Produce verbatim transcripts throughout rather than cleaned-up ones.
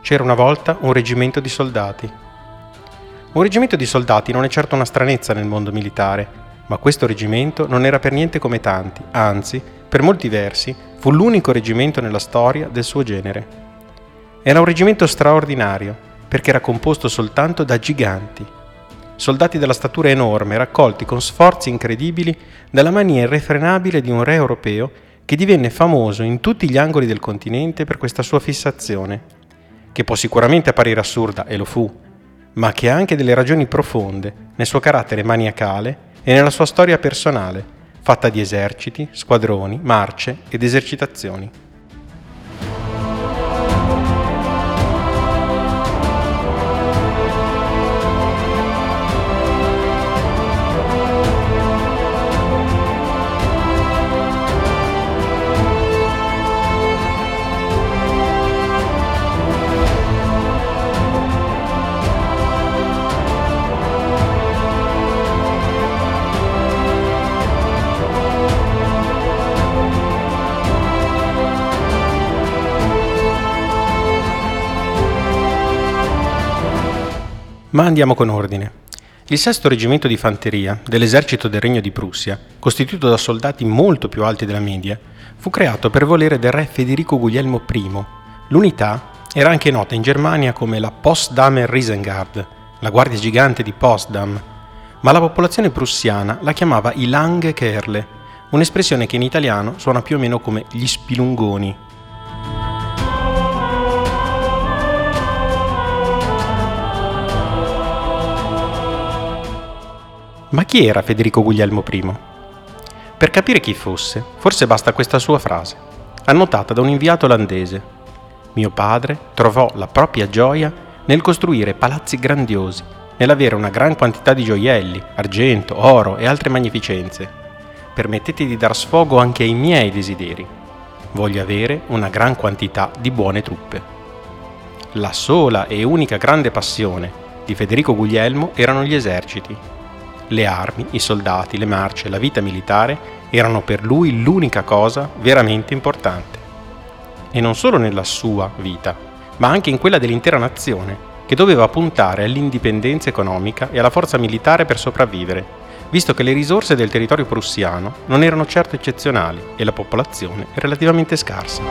C'era una volta un reggimento di soldati. Un reggimento di soldati non è certo una stranezza nel mondo militare, ma questo reggimento non era per niente come tanti, anzi, per molti versi, fu l'unico reggimento nella storia del suo genere. Era un reggimento straordinario, perché era composto soltanto da giganti, soldati dalla statura enorme, raccolti con sforzi incredibili dalla mania irrefrenabile di un re europeo che divenne famoso in tutti gli angoli del continente per questa sua fissazione, che può sicuramente apparire assurda, e lo fu, ma che ha anche delle ragioni profonde nel suo carattere maniacale e nella sua storia personale, fatta di eserciti, squadroni, marce ed esercitazioni. Ma andiamo con ordine. Il sesto reggimento di fanteria dell'esercito del Regno di Prussia, costituito da soldati molto più alti della media, fu creato per volere del re Federico Guglielmo I. L'unità era anche nota in Germania come la Potsdamer Riesengard, la guardia gigante di Potsdam, ma la popolazione prussiana la chiamava i Langkerle, un'espressione che in italiano suona più o meno come gli spilungoni. Ma chi era Federico Guglielmo I? Per capire chi fosse, forse basta questa sua frase, annotata da un inviato olandese. Mio padre trovò la propria gioia nel costruire palazzi grandiosi, nell'avere una gran quantità di gioielli, argento, oro e altre magnificenze. Permettete di dar sfogo anche ai miei desideri. Voglio avere una gran quantità di buone truppe. La sola e unica grande passione di Federico Guglielmo erano gli eserciti. Le armi, i soldati, le marce, la vita militare erano per lui l'unica cosa veramente importante. E non solo nella sua vita, ma anche in quella dell'intera nazione, che doveva puntare all'indipendenza economica e alla forza militare per sopravvivere, visto che le risorse del territorio prussiano non erano certo eccezionali e la popolazione relativamente scarsa.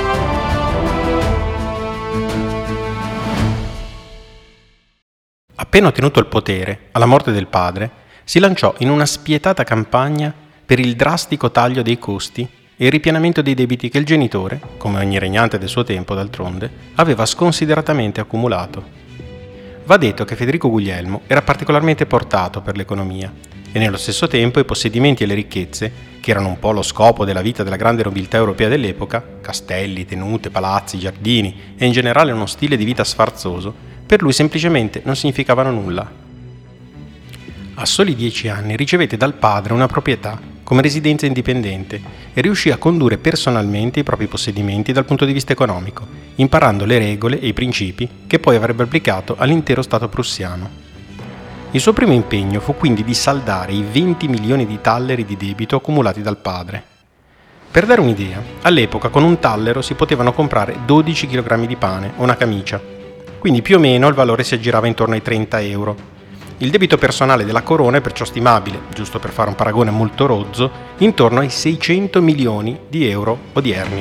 Appena ottenuto il potere, alla morte del padre, si lanciò in una spietata campagna per il drastico taglio dei costi e il ripianamento dei debiti che il genitore, come ogni regnante del suo tempo d'altronde, aveva sconsideratamente accumulato. Va detto che Federico Guglielmo era particolarmente portato per l'economia e nello stesso tempo i possedimenti e le ricchezze, che erano un po' lo scopo della vita della grande nobiltà europea dell'epoca, castelli, tenute, palazzi, giardini e in generale uno stile di vita sfarzoso, per lui semplicemente non significavano nulla. A soli dieci anni ricevette dal padre una proprietà come residenza indipendente e riuscì a condurre personalmente i propri possedimenti dal punto di vista economico, imparando le regole e i principi che poi avrebbe applicato all'intero Stato prussiano. Il suo primo impegno fu quindi di saldare i venti milioni di talleri di debito accumulati dal padre. Per dare un'idea, all'epoca con un tallero si potevano comprare dodici chilogrammi di pane o una camicia, quindi più o meno il valore si aggirava intorno ai trenta euro. Il debito personale della corona è perciò stimabile, giusto per fare un paragone molto rozzo, intorno ai seicento milioni di euro odierni.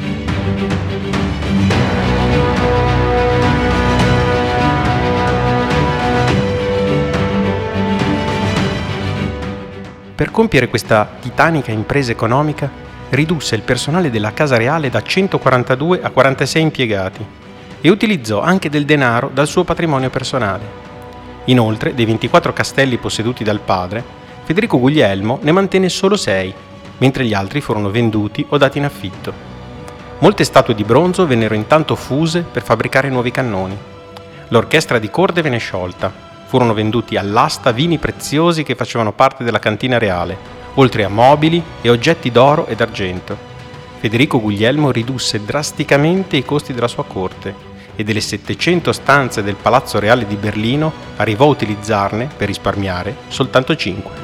Per compiere questa titanica impresa economica, ridusse il personale della Casa Reale da centoquarantadue a quarantasei impiegati e utilizzò anche del denaro dal suo patrimonio personale. Inoltre, dei ventiquattro castelli posseduti dal padre, Federico Guglielmo ne mantenne solo sei, mentre gli altri furono venduti o dati in affitto. Molte statue di bronzo vennero intanto fuse per fabbricare nuovi cannoni. L'orchestra di corte venne sciolta. Furono venduti all'asta vini preziosi che facevano parte della cantina reale, oltre a mobili e oggetti d'oro e d'argento. Federico Guglielmo ridusse drasticamente i costi della sua corte e delle settecento stanze del Palazzo Reale di Berlino arrivò a utilizzarne, per risparmiare, soltanto cinque.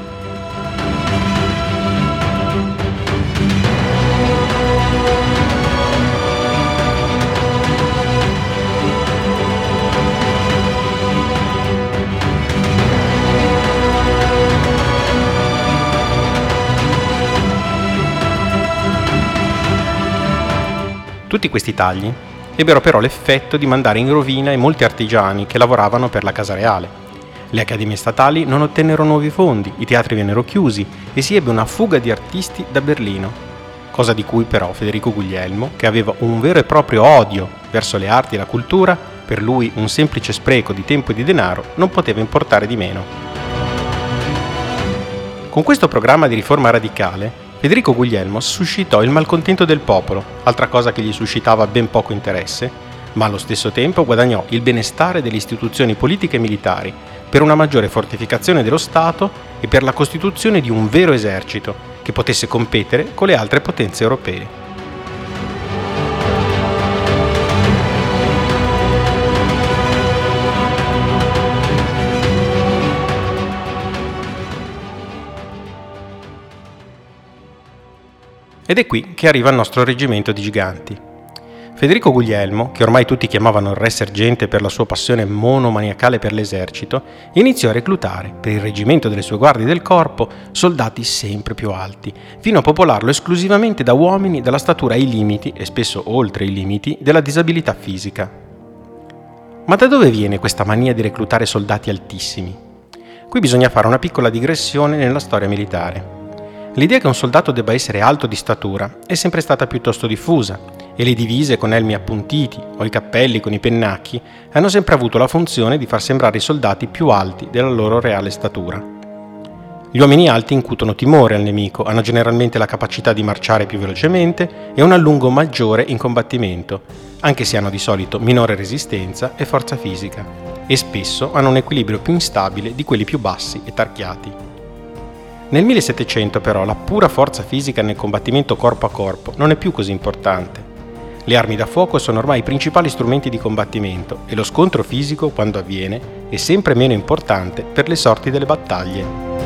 Tutti questi tagli ebbero però l'effetto di mandare in rovina i molti artigiani che lavoravano per la Casa Reale. Le accademie statali non ottennero nuovi fondi, i teatri vennero chiusi e si ebbe una fuga di artisti da Berlino, cosa di cui però Federico Guglielmo, che aveva un vero e proprio odio verso le arti e la cultura, per lui un semplice spreco di tempo e di denaro, non poteva importare di meno. Con questo programma di riforma radicale, Federico Guglielmo suscitò il malcontento del popolo, altra cosa che gli suscitava ben poco interesse, ma allo stesso tempo guadagnò il benestare delle istituzioni politiche e militari per una maggiore fortificazione dello Stato e per la costituzione di un vero esercito che potesse competere con le altre potenze europee. Ed è qui che arriva il nostro reggimento di giganti. Federico Guglielmo, che ormai tutti chiamavano il re sergente per la sua passione monomaniacale per l'esercito, iniziò a reclutare, per il reggimento delle sue guardie del corpo, soldati sempre più alti, fino a popolarlo esclusivamente da uomini dalla statura ai limiti, e spesso oltre i limiti, della disabilità fisica. Ma da dove viene questa mania di reclutare soldati altissimi? Qui bisogna fare una piccola digressione nella storia militare. L'idea che un soldato debba essere alto di statura è sempre stata piuttosto diffusa, e le divise con elmi appuntiti o i cappelli con i pennacchi hanno sempre avuto la funzione di far sembrare i soldati più alti della loro reale statura. Gli uomini alti incutono timore al nemico, hanno generalmente la capacità di marciare più velocemente e un allungo maggiore in combattimento, anche se hanno di solito minore resistenza e forza fisica, e spesso hanno un equilibrio più instabile di quelli più bassi e tarchiati. Nel millesettecento però la pura forza fisica nel combattimento corpo a corpo non è più così importante. Le armi da fuoco sono ormai i principali strumenti di combattimento e lo scontro fisico, quando avviene, è sempre meno importante per le sorti delle battaglie.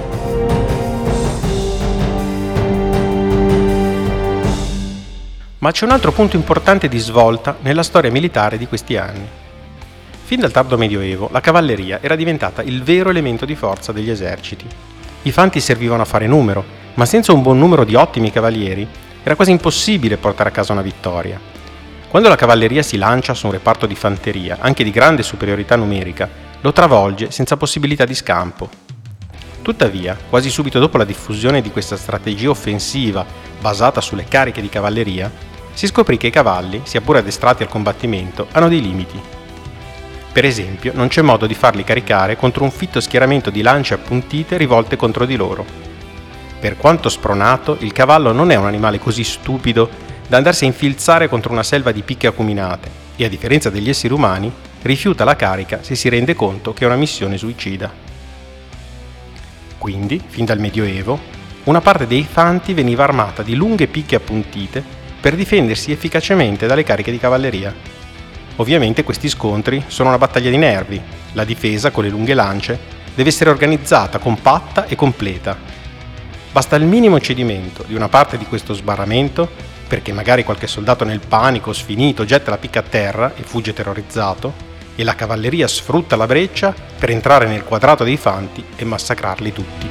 Ma c'è un altro punto importante di svolta nella storia militare di questi anni. Fin dal tardo Medioevo la cavalleria era diventata il vero elemento di forza degli eserciti. I fanti servivano a fare numero, ma senza un buon numero di ottimi cavalieri era quasi impossibile portare a casa una vittoria. Quando la cavalleria si lancia su un reparto di fanteria, anche di grande superiorità numerica, lo travolge senza possibilità di scampo. Tuttavia, quasi subito dopo la diffusione di questa strategia offensiva basata sulle cariche di cavalleria, si scoprì che i cavalli, sia pure addestrati al combattimento, hanno dei limiti. Per esempio, non c'è modo di farli caricare contro un fitto schieramento di lance appuntite rivolte contro di loro. Per quanto spronato, il cavallo non è un animale così stupido da andarsi a infilzare contro una selva di picche acuminate e, a differenza degli esseri umani, rifiuta la carica se si rende conto che è una missione suicida. Quindi, fin dal Medioevo, una parte dei fanti veniva armata di lunghe picche appuntite per difendersi efficacemente dalle cariche di cavalleria. Ovviamente questi scontri sono una battaglia di nervi, la difesa con le lunghe lance deve essere organizzata, compatta e completa. Basta il minimo cedimento di una parte di questo sbarramento perché magari qualche soldato nel panico sfinito getta la picca a terra e fugge terrorizzato, e la cavalleria sfrutta la breccia per entrare nel quadrato dei fanti e massacrarli tutti.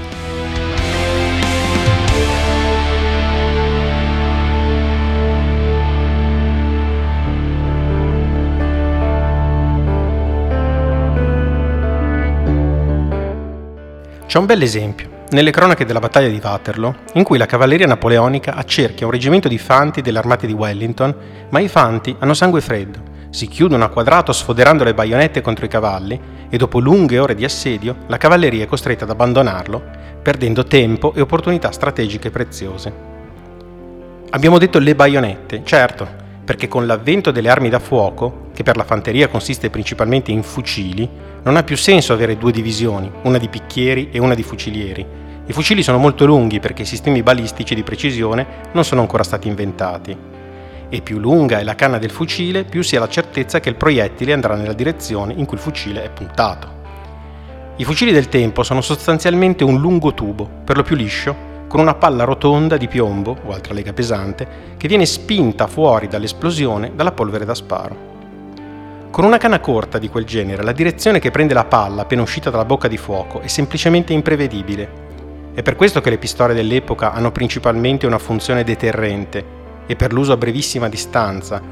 C'è un bel esempio nelle cronache della battaglia di Waterloo, in cui la cavalleria napoleonica accerchia un reggimento di fanti delle armate di Wellington, ma i fanti hanno sangue freddo, si chiudono a quadrato sfoderando le baionette contro i cavalli e dopo lunghe ore di assedio la cavalleria è costretta ad abbandonarlo, perdendo tempo e opportunità strategiche preziose. Abbiamo detto le baionette, certo, perché con l'avvento delle armi da fuoco, che per la fanteria consiste principalmente in fucili, non ha più senso avere due divisioni, una di picchieri e una di fucilieri. I fucili sono molto lunghi perché i sistemi balistici di precisione non sono ancora stati inventati. E più lunga è la canna del fucile, più si ha la certezza che il proiettile andrà nella direzione in cui il fucile è puntato. I fucili del tempo sono sostanzialmente un lungo tubo, per lo più liscio, con una palla rotonda di piombo o altra lega pesante che viene spinta fuori dall'esplosione dalla polvere da sparo. Con una canna corta di quel genere, la direzione che prende la palla appena uscita dalla bocca di fuoco è semplicemente imprevedibile. È per questo che le pistole dell'epoca hanno principalmente una funzione deterrente e per l'uso a brevissima distanza,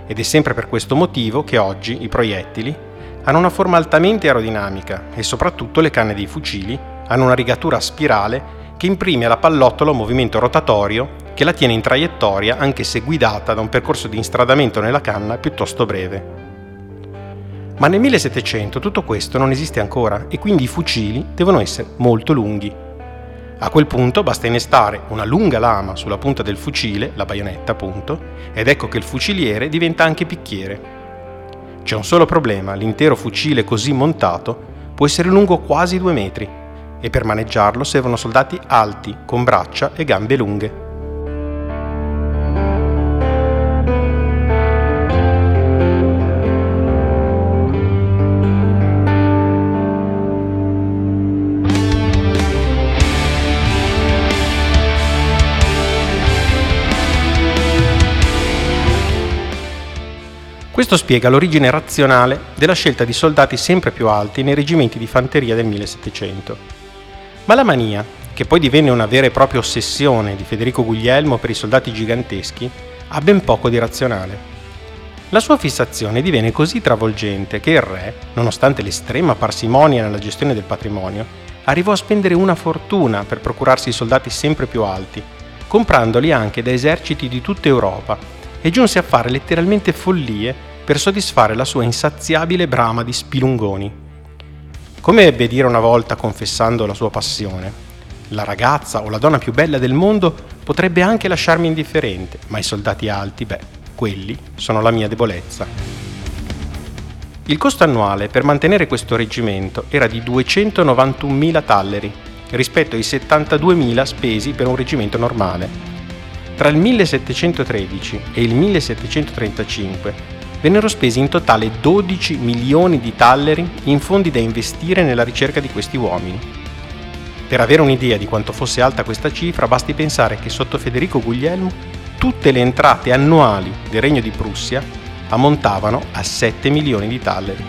ed è sempre per questo motivo che oggi i proiettili hanno una forma altamente aerodinamica e soprattutto le canne dei fucili hanno una rigatura a spirale che imprime alla pallottola un movimento rotatorio che la tiene in traiettoria anche se guidata da un percorso di instradamento nella canna piuttosto breve. Ma nel millesettecento tutto questo non esiste ancora e quindi i fucili devono essere molto lunghi. A quel punto basta innestare una lunga lama sulla punta del fucile, la baionetta appunto, ed ecco che il fuciliere diventa anche picchiere. C'è un solo problema: l'intero fucile così montato può essere lungo quasi due metri e per maneggiarlo servono soldati alti, con braccia e gambe lunghe. Questo spiega l'origine razionale della scelta di soldati sempre più alti nei reggimenti di fanteria del millesettecento. Ma la mania, che poi divenne una vera e propria ossessione di Federico Guglielmo per i soldati giganteschi, ha ben poco di razionale. La sua fissazione divenne così travolgente che il re, nonostante l'estrema parsimonia nella gestione del patrimonio, arrivò a spendere una fortuna per procurarsi soldati sempre più alti, comprandoli anche da eserciti di tutta Europa, e giunse a fare letteralmente follie per soddisfare la sua insaziabile brama di spilungoni. Come ebbe a dire una volta confessando la sua passione: la ragazza o la donna più bella del mondo potrebbe anche lasciarmi indifferente, ma i soldati alti, beh, quelli sono la mia debolezza. Il costo annuale per mantenere questo reggimento era di duecentonovantunomila talleri, rispetto ai settantaduemila spesi per un reggimento normale. Tra il millesettecentotredici e il millesettecentotrentacinque vennero spesi in totale dodici milioni di talleri in fondi da investire nella ricerca di questi uomini. Per avere un'idea di quanto fosse alta questa cifra, basti pensare che sotto Federico Guglielmo tutte le entrate annuali del Regno di Prussia ammontavano a sette milioni di talleri.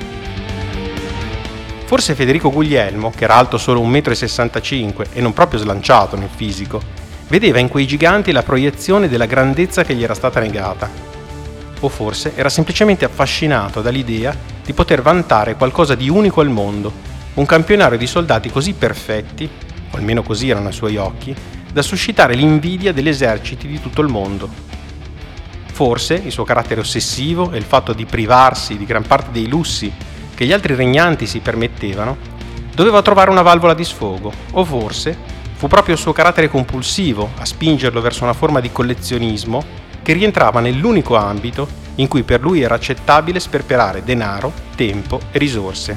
Forse Federico Guglielmo, che era alto solo un metro e sessantacinque e non proprio slanciato nel fisico, vedeva in quei giganti la proiezione della grandezza che gli era stata negata. O forse era semplicemente affascinato dall'idea di poter vantare qualcosa di unico al mondo, un campionario di soldati così perfetti, o almeno così erano ai suoi occhi, da suscitare l'invidia degli eserciti di tutto il mondo. Forse il suo carattere ossessivo e il fatto di privarsi di gran parte dei lussi che gli altri regnanti si permettevano doveva trovare una valvola di sfogo, o forse fu proprio il suo carattere compulsivo a spingerlo verso una forma di collezionismo che rientrava nell'unico ambito in cui per lui era accettabile sperperare denaro, tempo e risorse.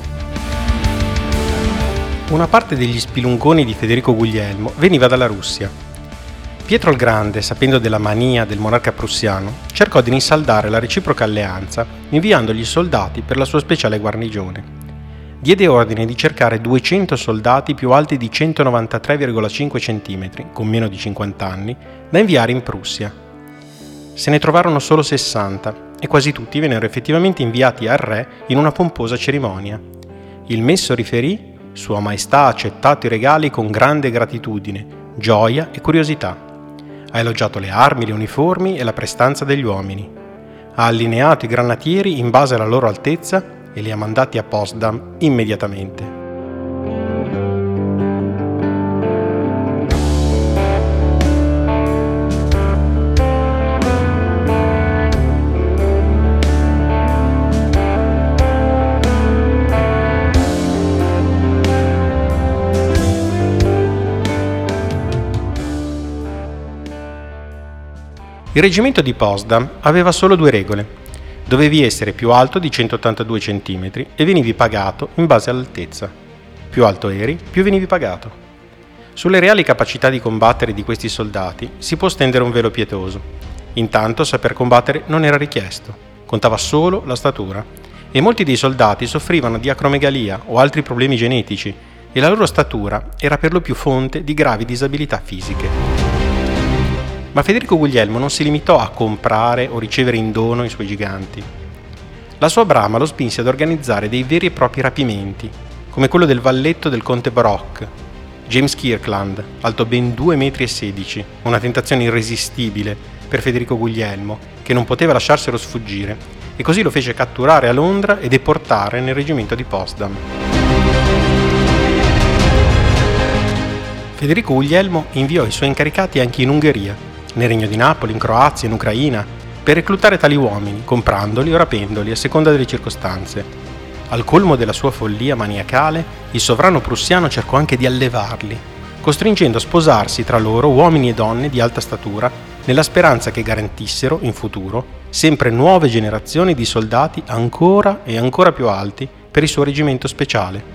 Una parte degli spilungoni di Federico Guglielmo veniva dalla Russia. Pietro il Grande, sapendo della mania del monarca prussiano, cercò di rinsaldare la reciproca alleanza inviandogli soldati per la sua speciale guarnigione. Diede ordine di cercare duecento soldati più alti di centonovantatré virgola cinque centimetri, con meno di cinquanta anni, da inviare in Prussia. Se ne trovarono solo sessanta e quasi tutti vennero effettivamente inviati al re in una pomposa cerimonia. Il messo riferì: Sua Maestà ha accettato i regali con grande gratitudine, gioia e curiosità. Ha elogiato le armi, le uniformi e la prestanza degli uomini. Ha allineato i granatieri in base alla loro altezza e li ha mandati a Potsdam immediatamente. Il reggimento di Potsdam aveva solo due regole. Dovevi essere più alto di centottantadue centimetri e venivi pagato in base all'altezza. Più alto eri, più venivi pagato. Sulle reali capacità di combattere di questi soldati si può stendere un velo pietoso. Intanto saper combattere non era richiesto, contava solo la statura, e molti dei soldati soffrivano di acromegalia o altri problemi genetici, e la loro statura era per lo più fonte di gravi disabilità fisiche. Ma Federico Guglielmo non si limitò a comprare o ricevere in dono i suoi giganti. La sua brama lo spinse ad organizzare dei veri e propri rapimenti, come quello del valletto del conte Brock, James Kirkland, alto ben due metri e sedici, una tentazione irresistibile per Federico Guglielmo, che non poteva lasciarselo sfuggire, e così lo fece catturare a Londra e deportare nel reggimento di Potsdam. Federico Guglielmo inviò i suoi incaricati anche in Ungheria, nel Regno di Napoli, in Croazia, in Ucraina, per reclutare tali uomini, comprandoli o rapendoli a seconda delle circostanze. Al colmo della sua follia maniacale, il sovrano prussiano cercò anche di allevarli, costringendo a sposarsi tra loro uomini e donne di alta statura, nella speranza che garantissero, in futuro, sempre nuove generazioni di soldati ancora e ancora più alti per il suo reggimento speciale.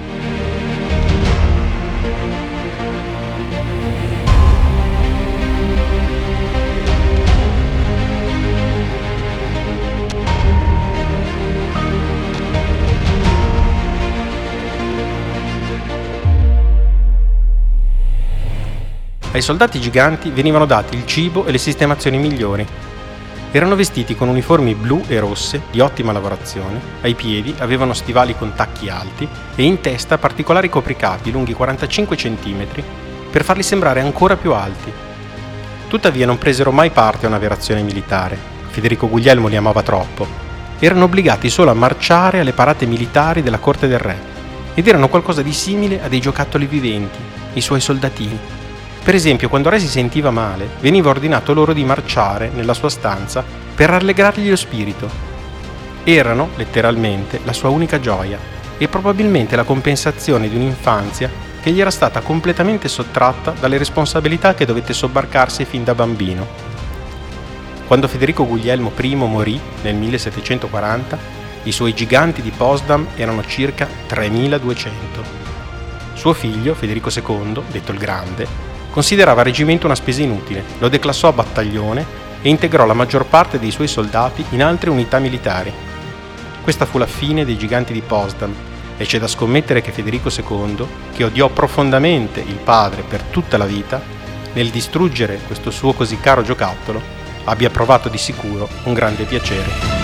Ai soldati giganti venivano dati il cibo e le sistemazioni migliori. Erano vestiti con uniformi blu e rosse di ottima lavorazione, ai piedi avevano stivali con tacchi alti e in testa particolari copricapi lunghi quarantacinque centimetri per farli sembrare ancora più alti. Tuttavia non presero mai parte a una verazione militare. Federico Guglielmo li amava troppo. Erano obbligati solo a marciare alle parate militari della corte del re ed erano qualcosa di simile a dei giocattoli viventi, i suoi soldatini. Per esempio, quando Re si sentiva male, veniva ordinato loro di marciare nella sua stanza per rallegrargli lo spirito. Erano, letteralmente, la sua unica gioia e probabilmente la compensazione di un'infanzia che gli era stata completamente sottratta dalle responsabilità che dovette sobbarcarsi fin da bambino. Quando Federico Guglielmo I morì nel millesettecentoquaranta, i suoi giganti di Potsdam erano circa tremiladuecento. Suo figlio, Federico secondo, detto il Grande, considerava il reggimento una spesa inutile, lo declassò a battaglione e integrò la maggior parte dei suoi soldati in altre unità militari. Questa fu la fine dei giganti di Potsdam e c'è da scommettere che Federico secondo, che odiò profondamente il padre per tutta la vita, nel distruggere questo suo così caro giocattolo, abbia provato di sicuro un grande piacere.